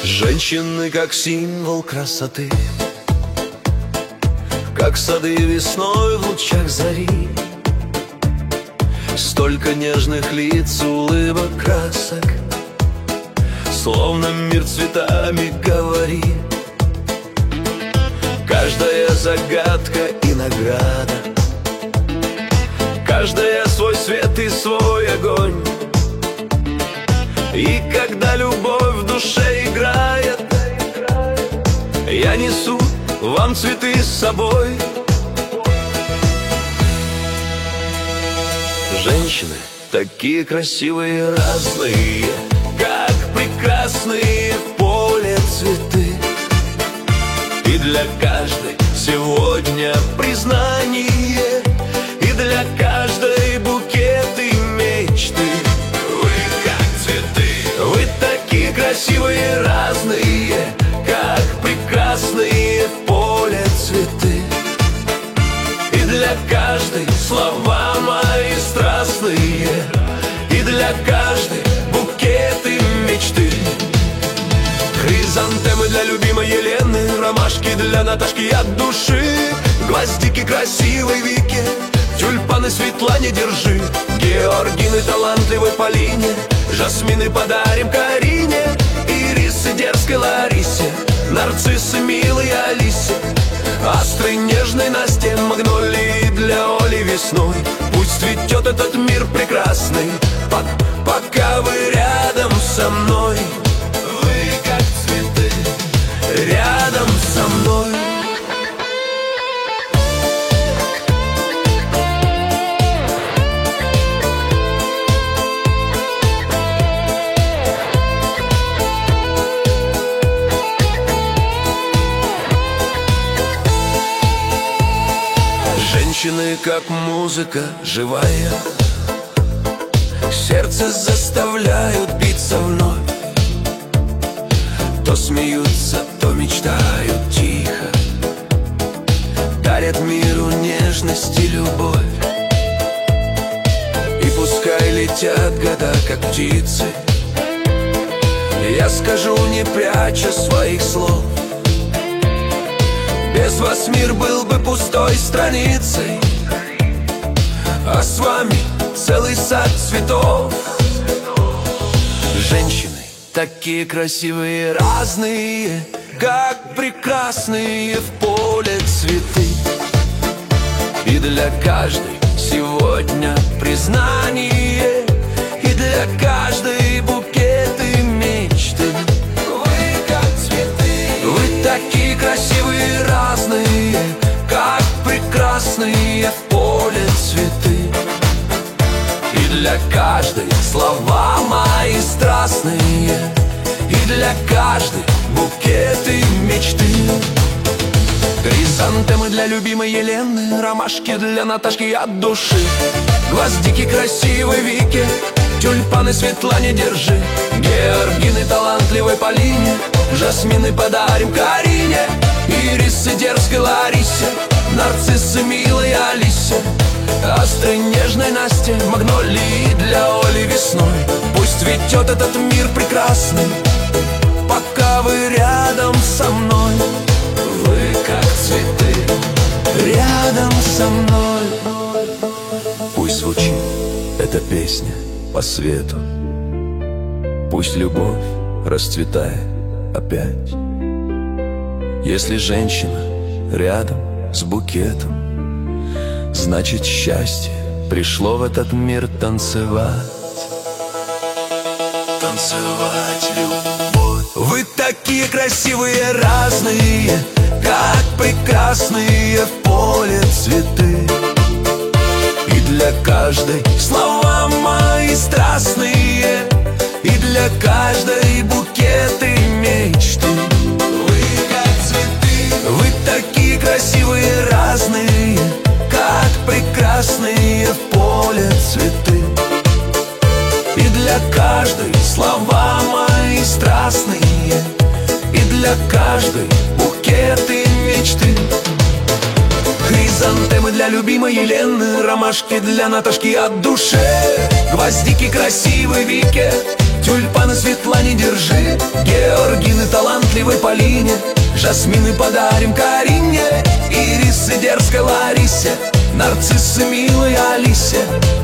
Женщины как символ красоты, как сады весной в лучах зари. Столько нежных лиц, улыбок, красок, словно мир цветами говорит. Каждая загадка и награда, каждая свой свет и свой огонь. И когда любовь в душе играет, я несу вам цветы с собой. Женщины такие красивые, разные, как прекрасные в поле цветы. И для каждой сегодня признание, и для каждой букеты мечты. Вы как цветы, вы такие красивые, разные, как прекрасные в поле цветы. И для каждой слова мои страстные, и для каждой букеты мечты. Хризантемы для любимой Елены, ромашки для Наташки от души, гвоздики красивой Вике, тюльпаны Светлане держи, георгины талантливой Полине, жасмины подарим Карине, ирисы дерзкой Ларисе, нарциссы милой Алисе, астры нежной Насте, магнолии для Оли весной. Пусть цветет этот мир прекрасный, пока вы рядом со мной. Вы как цветы, рядом со мной. Женщины как музыка живая, сердце заставляют биться вновь. То смеются, то мечтают тихо, дарят миру нежность и любовь. И пускай летят года, как птицы, я скажу, не пряча своих слов: без вас мир был бы пустой страницей, а с вами целый сад цветов. Женщины такие красивые, разные, как прекрасные в поле цветы. И для каждой сегодня признание, и для каждой букеты мечты. Вы как цветы, вы такие красивые, разные, как прекрасные в поле цветы. И для каждой слова мои страстные, и для каждой букеты мечты. Хризантемы для любимой Елены, ромашки для Наташки от души, гвоздики красивой Вике, тюльпаны Светлане держи, георгины талантливой Полине, жасмины подарим Карине, ирисы дерзкой Ларисе, нарциссы милой Алисе, астры нежной Насте, магнолии для Оли весной. Пусть цветет этот мир прекрасный, пока вы рядом со мной. Вы как цветы, рядом со мной. Пусть звучит эта песня по свету, пусть любовь расцветает опять. Если женщина рядом с букетом, значит, счастье пришло в этот мир танцевать. Танцевать любовь. Вы такие красивые, разные, как прекрасные в поле цветы. И для каждой слова мои страстные, и для каждой букеты мечты. Вы как цветы, вы такие красивые, разные, как прекрасные в поле цветы. И для каждой слова мои страстные, и для каждой букеты мечты. Хризантемы для любимой Елены, ромашки для Наташки от души, гвоздики красивой Вике, Тюльпаны Светлане держи, георгины талантливой Полине, жасмины подарим Карине, ирисы дерзкой Ларисе, нарциссы милой Алисе,